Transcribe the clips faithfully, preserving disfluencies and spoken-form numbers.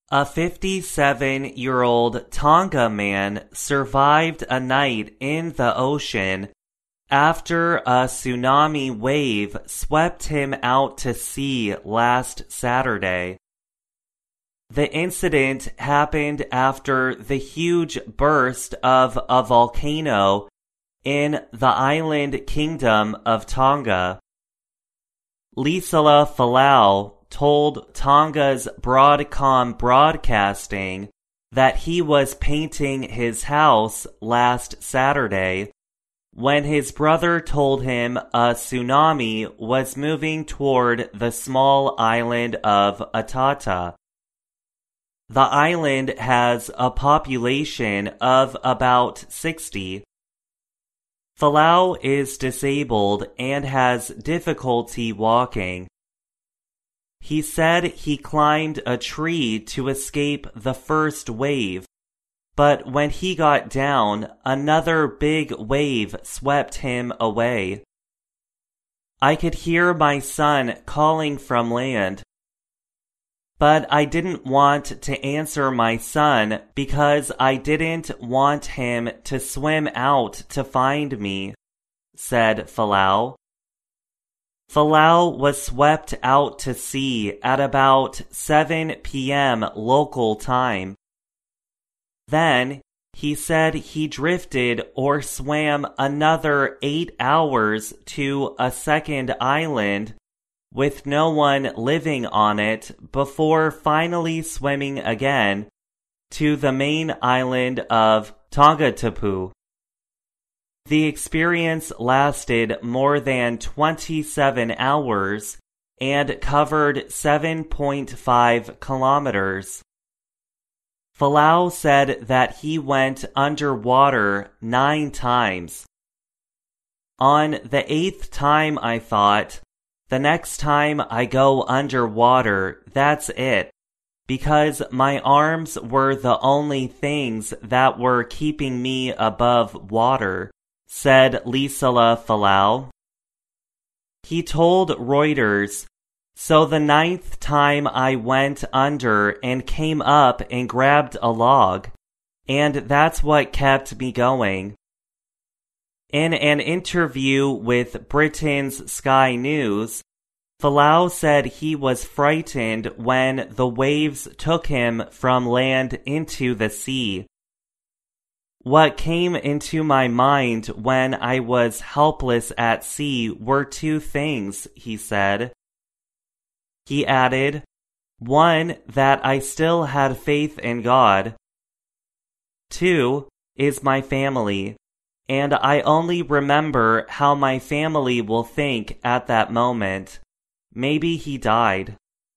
A fifty-seven-year-old Tonga man survived a night in the ocean after a tsunami wave swept him out to sea last Saturday. The incident happened after the huge burst of a volcano in the island kingdom of Tonga. Lisala Folau told Tonga's Broadcom Broadcasting that he was painting his house last Saturday when his brother told him a tsunami was moving toward the small island of Atata. The island has a population of about sixty. Folau is disabled and has difficulty walking. He said he climbed a tree to escape the first wave, but when he got down, another big wave swept him away. I could hear my son calling from land, but I didn't want to answer my son because I didn't want him to swim out to find me, said Folau. Folau was swept out to sea at about seven p.m. local time. Then, he said he drifted or swam another eight hours to a second island with no one living on it before finally swimming again to the main island of Tongatapu. The experience lasted more than twenty-seven hours and covered seven point five kilometers. Folau said that he went underwater nine times. On the eighth time I thought, the next time I go underwater, that's it, because my arms were the only things that were keeping me above water, said Lisala Folau. He told Reuters, so the ninth time I went under and came up and grabbed a log, and that's what kept me going. In an interview with Britain's Sky News, Folau said he was frightened when the waves took him from land into the sea. What came into my mind when I was helpless at sea were two things, he said. He added, one, that I still had faith in God. Two, is my family, and I only remember how my family will think at that moment. Maybe he died.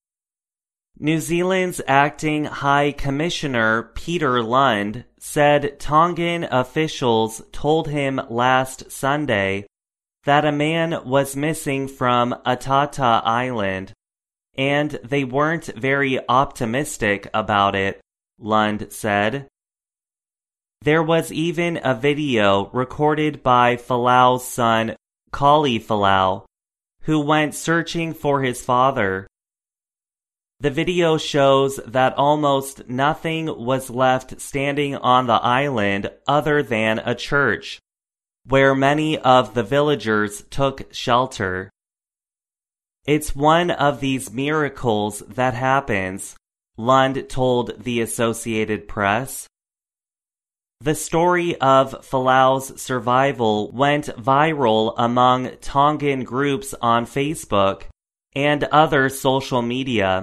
New Zealand's acting High Commissioner Peter Lund said Tongan officials told him last Sunday that a man was missing from Atata Island, and they weren't very optimistic about it, Lund said. There was even a video recorded by Folau's son, Kali Folau, who went searching for his father. The video shows that almost nothing was left standing on the island other than a church, where many of the villagers took shelter. It's one of these miracles that happens, Lund told the Associated Press. The story of Folau's survival went viral among Tongan groups on Facebook and other social media.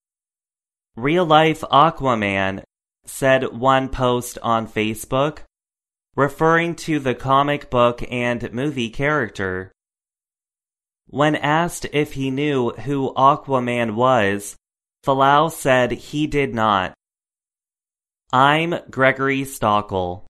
Real-life Aquaman, said one post on Facebook, referring to the comic book and movie character. When asked if he knew who Aquaman was, Folau said he did not. I'm Gregory Stockel.